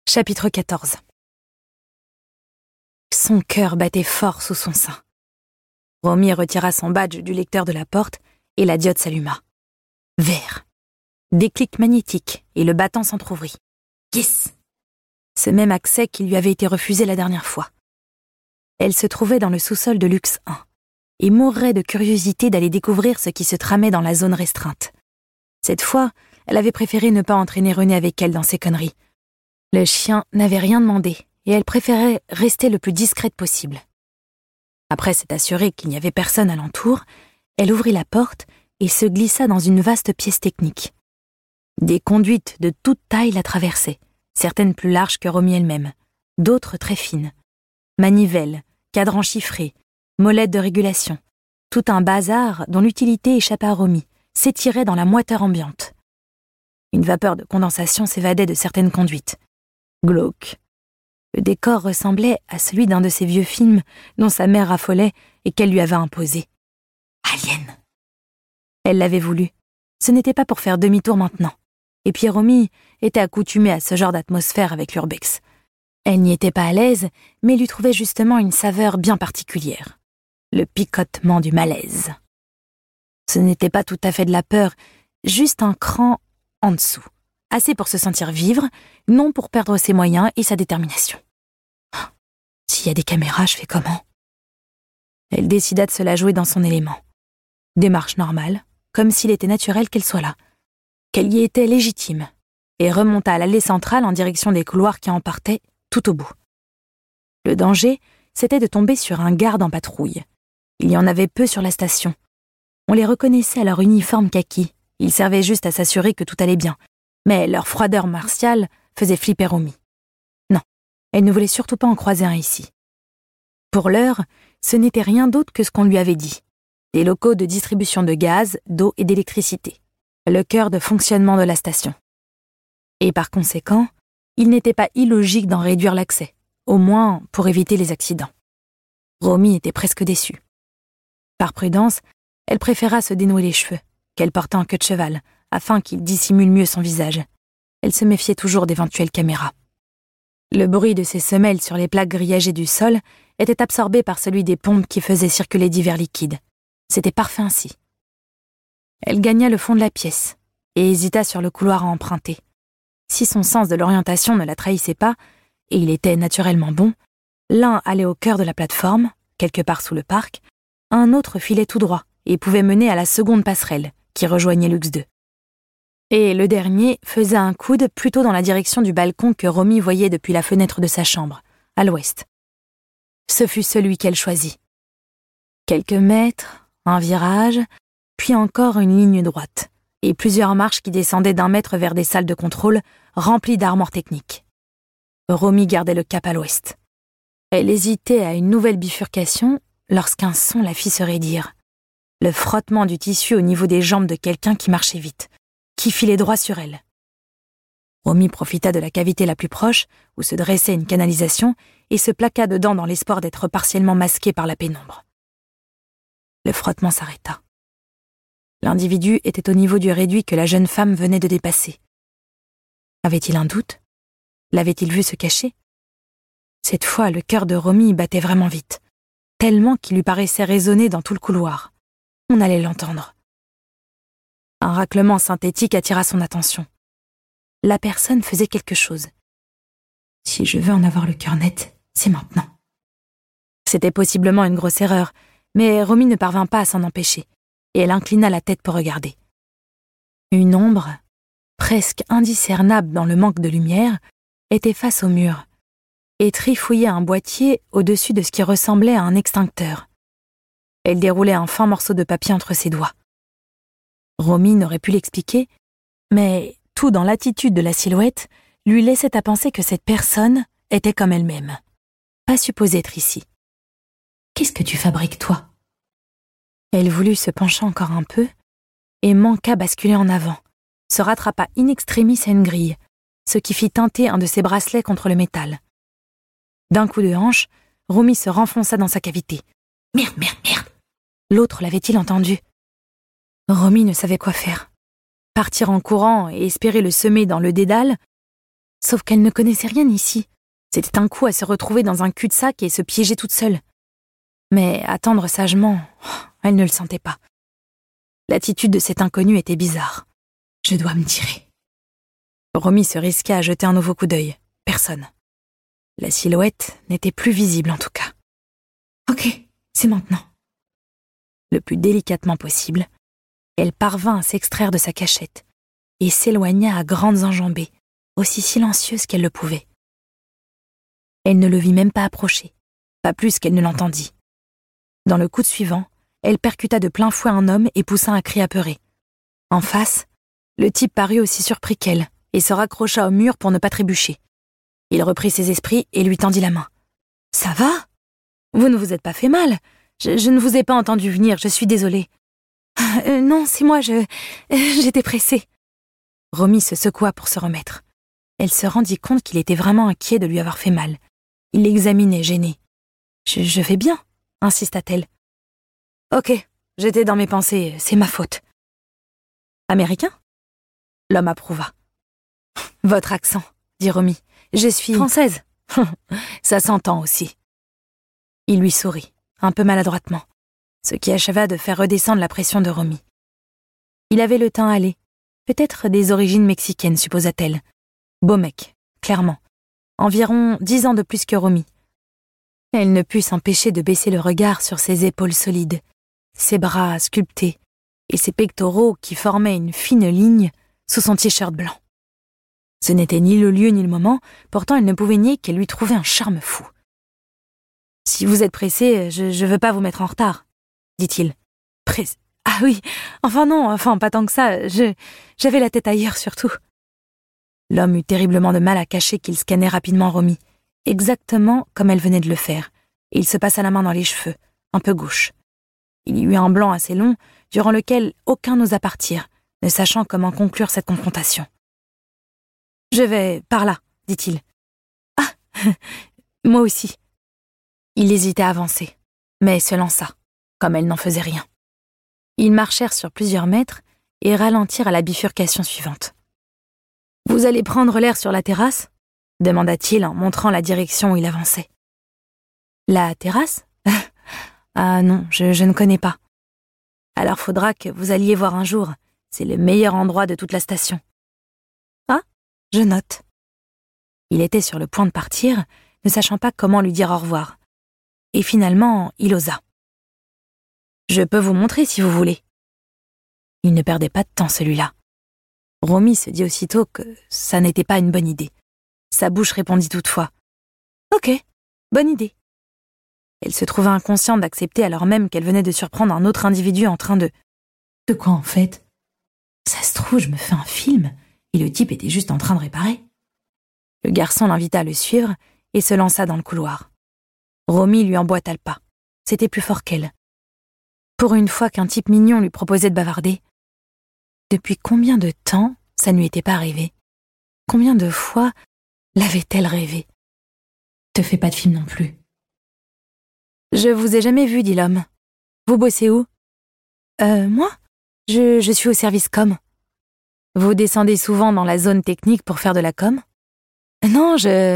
Chapitre 14. Son cœur battait fort sous son sein. Romy retira son badge du lecteur de la porte et la diode s'alluma. Vert. Déclic magnétique et le battant s'entr'ouvrit. Yes! Ce même accès qui lui avait été refusé la dernière fois. Elle se trouvait dans le sous-sol de Luxe 1 et mourrait de curiosité d'aller découvrir ce qui se tramait dans la zone restreinte. Cette fois, elle avait préféré ne pas entraîner René avec elle dans ses conneries. Le chien n'avait rien demandé et elle préférait rester le plus discrète possible. Après s'être assurée qu'il n'y avait personne alentour, elle ouvrit la porte et se glissa dans une vaste pièce technique. Des conduites de toute taille la traversaient, certaines plus larges que Romy elle-même, d'autres très fines. Manivelles, cadrans chiffrés, molettes de régulation, tout un bazar dont l'utilité échappait à Romy, s'étirait dans la moiteur ambiante. Une vapeur de condensation s'évadait de certaines conduites. Glauque. Le décor ressemblait à celui d'un de ces vieux films dont sa mère raffolait et qu'elle lui avait imposé. Alien. Elle l'avait voulu. Ce n'était pas pour faire demi-tour maintenant. Et puis Romy était accoutumée à ce genre d'atmosphère avec l'urbex. Elle n'y était pas à l'aise, mais lui trouvait justement une saveur bien particulière. Le picotement du malaise. Ce n'était pas tout à fait de la peur, juste un cran en dessous. Assez pour se sentir vivre, non pour perdre ses moyens et sa détermination. S'il y a des caméras, je fais comment? Elle décida de se la jouer dans son élément. Démarche normale, comme s'il était naturel qu'elle soit là, qu'elle y était légitime, et remonta à l'allée centrale en direction des couloirs qui en partaient tout au bout. Le danger, c'était de tomber sur un garde en patrouille. Il y en avait peu sur la station. On les reconnaissait à leur uniforme kaki. Ils servaient juste à s'assurer que tout allait bien. Mais leur froideur martiale faisait flipper Romy. Non, elle ne voulait surtout pas en croiser un ici. Pour l'heure, ce n'était rien d'autre que ce qu'on lui avait dit. Des locaux de distribution de gaz, d'eau et d'électricité. Le cœur de fonctionnement de la station. Et par conséquent, il n'était pas illogique d'en réduire l'accès, au moins pour éviter les accidents. Romy était presque déçue. Par prudence, elle préféra se dénouer les cheveux, qu'elle portait en queue de cheval, afin qu'il dissimule mieux son visage. Elle se méfiait toujours d'éventuelles caméras. Le bruit de ses semelles sur les plaques grillagées du sol était absorbé par celui des pompes qui faisaient circuler divers liquides. C'était parfait ainsi. Elle gagna le fond de la pièce et hésita sur le couloir à emprunter. Si son sens de l'orientation ne la trahissait pas, et il était naturellement bon, l'un allait au cœur de la plateforme, quelque part sous le parc, un autre filait tout droit et pouvait mener à la seconde passerelle, qui rejoignait Luxe 2. Et le dernier faisait un coude plutôt dans la direction du balcon que Romy voyait depuis la fenêtre de sa chambre, à l'ouest. Ce fut celui qu'elle choisit. Quelques mètres, un virage, puis encore une ligne droite, et plusieurs marches qui descendaient d'1 mètre vers des salles de contrôle remplies d'armoires techniques. Romy gardait le cap à l'ouest. Elle hésitait à une nouvelle bifurcation lorsqu'un son la fit se raidir. Le frottement du tissu au niveau des jambes de quelqu'un qui marchait vite, qui filait droit sur elle. Romy profita de la cavité la plus proche, où se dressait une canalisation, et se plaqua dedans dans l'espoir d'être partiellement masquée par la pénombre. Le frottement s'arrêta. L'individu était au niveau du réduit que la jeune femme venait de dépasser. Avait-il un doute? L'avait-il vu se cacher? Cette fois, le cœur de Romy battait vraiment vite, tellement qu'il lui paraissait résonner dans tout le couloir. On allait l'entendre. Un raclement synthétique attira son attention. La personne faisait quelque chose. Si je veux en avoir le cœur net, c'est maintenant. C'était possiblement une grosse erreur, mais Romy ne parvint pas à s'en empêcher, et elle inclina la tête pour regarder. Une ombre, presque indiscernable dans le manque de lumière, était face au mur, et trifouillait un boîtier au-dessus de ce qui ressemblait à un extincteur. Elle déroulait un fin morceau de papier entre ses doigts. Romy n'aurait pu l'expliquer, mais tout dans l'attitude de la silhouette lui laissait à penser que cette personne était comme elle-même, pas supposée être ici. « Qu'est-ce que tu fabriques, toi ?» Elle voulut se pencher encore un peu et manqua basculer en avant, se rattrapa in extremis à une grille, ce qui fit teinter un de ses bracelets contre le métal. D'un coup de hanche, Romy se renfonça dans sa cavité. « Merde, merde, merde !» L'autre l'avait-il entendu? Romy ne savait quoi faire. Partir en courant et espérer le semer dans le dédale, Sauf qu'elle ne connaissait rien ici. C'était un coup à se retrouver dans un cul-de-sac et se piéger toute seule. Mais attendre sagement, elle ne le sentait pas. L'attitude de cet inconnu était bizarre. « Je dois me tirer. » Romy se risquait à jeter un nouveau coup d'œil. Personne. La silhouette n'était plus visible en tout cas. « Ok, c'est maintenant. » Le plus délicatement possible, elle parvint à s'extraire de sa cachette et s'éloigna à grandes enjambées, aussi silencieuse qu'elle le pouvait. Elle ne le vit même pas approcher, pas plus qu'elle ne l'entendit. Dans le coude suivant, elle percuta de plein fouet un homme et poussa un cri apeuré. En face, le type parut aussi surpris qu'elle et se raccrocha au mur pour ne pas trébucher. Il reprit ses esprits et lui tendit la main. « Ça va ? Vous ne vous êtes pas fait mal ? Je ne vous ai pas entendu venir, je suis désolée. »« Non, c'est moi, j'étais pressée. » Romy se secoua pour se remettre. Elle se rendit compte qu'il était vraiment inquiet de lui avoir fait mal. Il l'examinait, gêné. « Je vais bien, » insista-t-elle. « Ok, j'étais dans mes pensées, c'est ma faute. »« Américain ?» L'homme approuva. « Votre accent, » dit Romy. « Je suis française. » Ça s'entend aussi. Il lui sourit, un peu maladroitement, ce qui acheva de faire redescendre la pression de Romy. Il avait le teint hâlé, peut-être des origines mexicaines, supposa-t-elle. Beau mec, clairement. Environ 10 ans de plus que Romy. Elle ne put s'empêcher de baisser le regard sur ses épaules solides, ses bras sculptés et ses pectoraux qui formaient une fine ligne sous son t-shirt blanc. Ce n'était ni le lieu ni le moment, pourtant elle ne pouvait nier qu'elle lui trouvait un charme fou. « Si vous êtes pressé, je veux pas vous mettre en retard, » dit-il. « Pressé ? Ah oui, non, pas tant que ça, j'avais la tête ailleurs surtout. » L'homme eut terriblement de mal à cacher qu'il scannait rapidement Romy, exactement comme elle venait de le faire, et il se passa la main dans les cheveux, un peu gauche. Il y eut un blanc assez long, durant lequel aucun n'osa partir, ne sachant comment conclure cette confrontation. « Je vais par là, » dit-il. « Ah, moi aussi. » Il hésitait à avancer, mais se lança, comme elle n'en faisait rien. Ils marchèrent sur plusieurs mètres et ralentirent à la bifurcation suivante. « Vous allez prendre l'air sur la terrasse ?» demanda-t-il en montrant la direction où il avançait. « La terrasse ? Ah non, je ne connais pas. Alors faudra que vous alliez voir un jour, c'est le meilleur endroit de toute la station. » Ah, je note. Il était sur le point de partir, ne sachant pas comment lui dire au revoir. Et finalement, il osa. « Je peux vous montrer si vous voulez. » Il ne perdait pas de temps, celui-là. Romy se dit aussitôt que ça n'était pas une bonne idée. Sa bouche répondit toutefois. « Ok, bonne idée. » Elle se trouva inconsciente d'accepter alors même qu'elle venait de surprendre un autre individu en train de... « De quoi en fait ? Ça se trouve, je me fais un film et le type était juste en train de réparer. » Le garçon l'invita à le suivre et se lança dans le couloir. Romy lui emboîta le pas. C'était plus fort qu'elle. Pour une fois qu'un type mignon lui proposait de bavarder. Depuis combien de temps ça ne lui était pas arrivé ? Combien de fois l'avait-elle rêvé ? Te fais pas de film non plus. Je vous ai jamais vu, dit l'homme. Vous bossez où ? Moi ? Je suis au service com. Vous descendez souvent dans la zone technique pour faire de la com ? Non,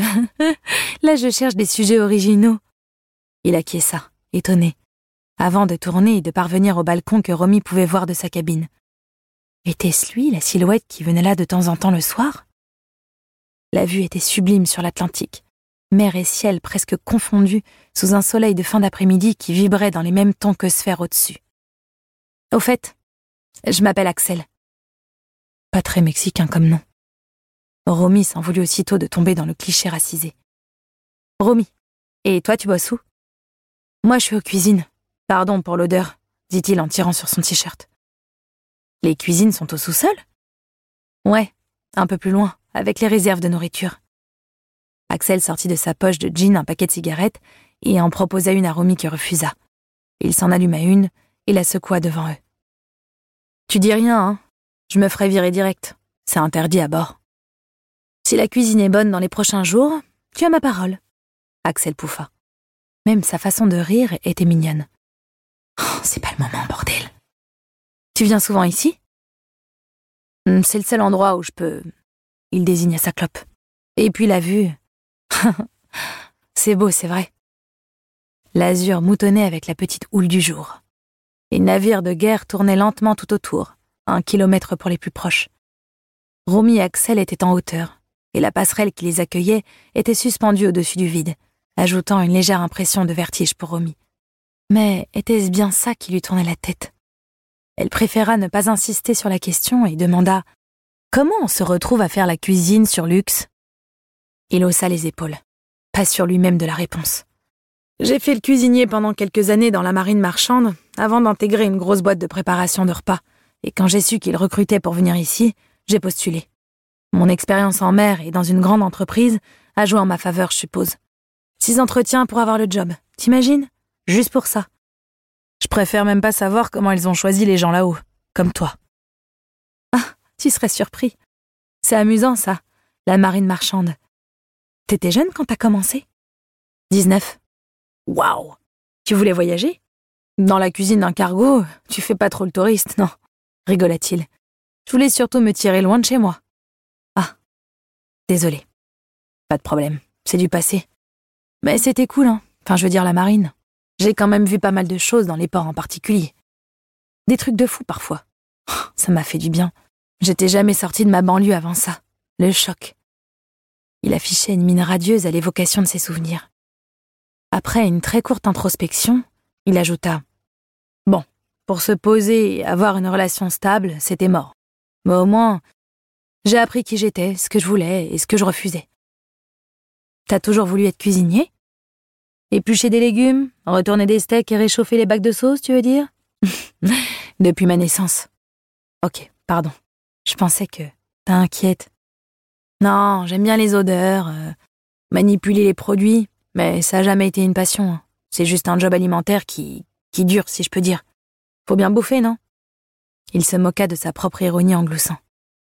Là, je cherche des sujets originaux. Il acquiesça, étonné, avant de tourner et de parvenir au balcon que Romy pouvait voir de sa cabine. Était-ce lui, la silhouette qui venait là de temps en temps le soir ? La vue était sublime sur l'Atlantique, mer et ciel presque confondus sous un soleil de fin d'après-midi qui vibrait dans les mêmes tons que sphère au-dessus. Au fait, je m'appelle Axel. Pas très mexicain comme nom. Romy s'en voulut aussitôt de tomber dans le cliché racisé. Romy, et toi tu bosses où ? Moi je suis aux cuisines. Pardon pour l'odeur, dit-il en tirant sur son t-shirt. Les cuisines sont au sous-sol ? Ouais, un peu plus loin, avec les réserves de nourriture. Axel sortit de sa poche de jean un paquet de cigarettes et en proposa une à Romy qui refusa. Il s'en alluma une et la secoua devant eux. Tu dis rien, hein ? Je me ferai virer direct. C'est interdit à bord. Si la cuisine est bonne dans les prochains jours, tu as ma parole. Axel pouffa. Même sa façon de rire était mignonne. Oh, c'est pas le moment, bordel. Tu viens souvent ici ? C'est le seul endroit où je peux... Il désigna sa clope. Et puis la vue... C'est beau, c'est vrai. L'azur moutonnait avec la petite houle du jour. Les navires de guerre tournaient lentement tout autour, 1 kilomètre pour les plus proches. Romy et Axel étaient en hauteur, et la passerelle qui les accueillait était suspendue au-dessus du vide, ajoutant une légère impression de vertige pour Romy. Mais était-ce bien ça qui lui tournait la tête? Elle préféra ne pas insister sur la question et demanda « Comment on se retrouve à faire la cuisine sur Lux ?» Il haussa les épaules, pas sûr lui-même de la réponse. « J'ai fait le cuisinier pendant quelques années dans la marine marchande, avant d'intégrer une grosse boîte de préparation de repas, et quand j'ai su qu'ils recrutaient pour venir ici, j'ai postulé. Mon expérience en mer et dans une grande entreprise a joué en ma faveur, je suppose. 6 entretiens pour avoir le job, t'imagines? Juste pour ça. Je préfère même pas savoir comment ils ont choisi les gens là-haut, comme toi. » Ah, tu serais surpris. C'est amusant, ça, la marine marchande. T'étais jeune quand t'as commencé? 19. Waouh! Tu voulais voyager? Dans la cuisine d'un cargo, tu fais pas trop le touriste, non? Rigola-t-il. Je voulais surtout me tirer loin de chez moi. Ah, désolé. Pas de problème, c'est du passé. Mais c'était cool, hein? Enfin, je veux dire la marine. J'ai quand même vu pas mal de choses dans les ports en particulier. Des trucs de fou parfois. Ça m'a fait du bien. J'étais jamais sortie de ma banlieue avant ça. Le choc. Il affichait une mine radieuse à l'évocation de ses souvenirs. Après une très courte introspection, il ajouta « Bon, pour se poser et avoir une relation stable, c'était mort. Mais au moins, j'ai appris qui j'étais, ce que je voulais et ce que je refusais. » T'as toujours voulu être cuisinier? Éplucher des légumes, retourner des steaks et réchauffer les bacs de sauce, tu veux dire? Depuis ma naissance. Ok, pardon. Je pensais que t'inquiète. Non, j'aime bien les odeurs, manipuler les produits, mais ça n'a jamais été une passion. Hein. C'est juste un job alimentaire qui dure, si je peux dire. Faut bien bouffer, non? Il se moqua de sa propre ironie en gloussant.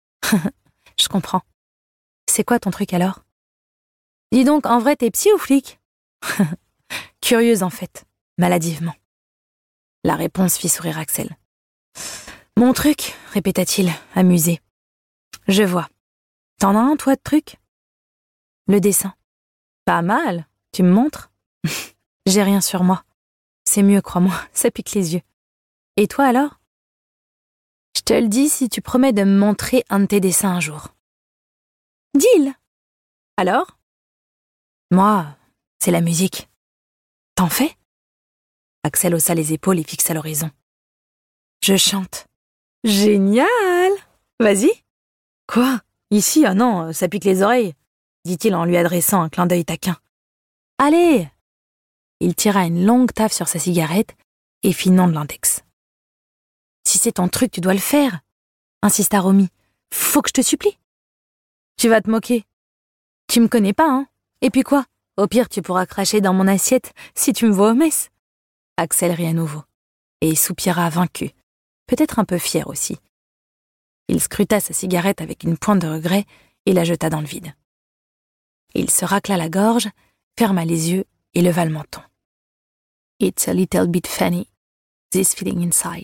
Je comprends. C'est quoi ton truc alors? Dis donc, en vrai, t'es psy ou flic? Curieuse en fait, maladivement. La réponse fit sourire Axel. Mon truc, répéta-t-il, amusé. Je vois. T'en as un, toi, de truc? Le dessin. Pas mal, tu me montres? J'ai rien sur moi. C'est mieux, crois-moi, ça pique les yeux. Et toi alors? Je te le dis si tu promets de me montrer un de tes dessins un jour. Deal! Alors? Moi, c'est la musique. T'en fais? Axel haussa les épaules et fixa l'horizon. Je chante. Génial! Vas-y. Quoi? Ici, ah non, ça pique les oreilles, dit-il en lui adressant un clin d'œil taquin. Allez! Il tira une longue taffe sur sa cigarette et fit non de l'index. Si c'est ton truc, tu dois le faire, insista Romy. Faut que je te supplie. Tu vas te moquer. Tu me connais pas, hein? Et puis quoi? Au pire, tu pourras cracher dans mon assiette si tu me vois aux messes. Axel rit à nouveau et soupira vaincu, peut-être un peu fier aussi. Il scruta sa cigarette avec une pointe de regret et la jeta dans le vide. Il se racla la gorge, ferma les yeux et leva le menton. It's a little bit funny, this feeling inside.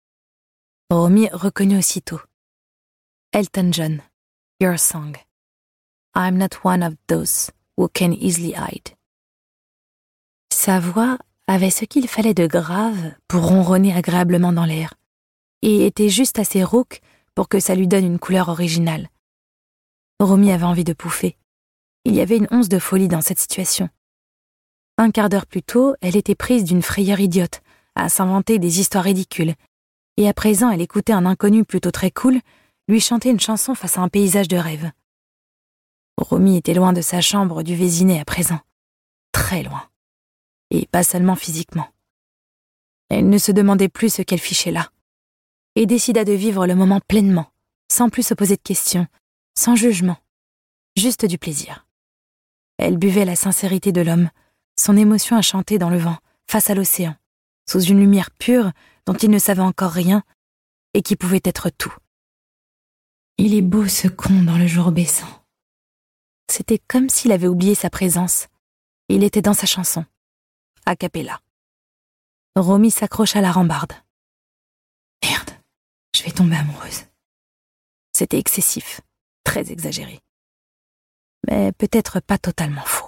Romy reconnut aussitôt. Elton John, Your Song. I'm not one of those who can easily hide. Sa voix avait ce qu'il fallait de grave pour ronronner agréablement dans l'air, et était juste assez rauque pour que ça lui donne une couleur originale. Romy avait envie de pouffer. Il y avait une once de folie dans cette situation. Un quart d'heure plus tôt, elle était prise d'une frayeur idiote, à s'inventer des histoires ridicules, et à présent elle écoutait un inconnu plutôt très cool lui chanter une chanson face à un paysage de rêve. Romy était loin de sa chambre du Vésinet à présent. Très loin. Et pas seulement physiquement. Elle ne se demandait plus ce qu'elle fichait là, et décida de vivre le moment pleinement, sans plus se poser de questions, sans jugement, juste du plaisir. Elle buvait la sincérité de l'homme, son émotion à chanter dans le vent, face à l'océan, sous une lumière pure dont il ne savait encore rien, et qui pouvait être tout. Il est beau ce con dans le jour baissant. C'était comme s'il avait oublié sa présence. Il était dans sa chanson, a cappella. Romy s'accrocha à la rambarde. Merde, je vais tomber amoureuse. C'était excessif, très exagéré. mais peut-être pas totalement faux.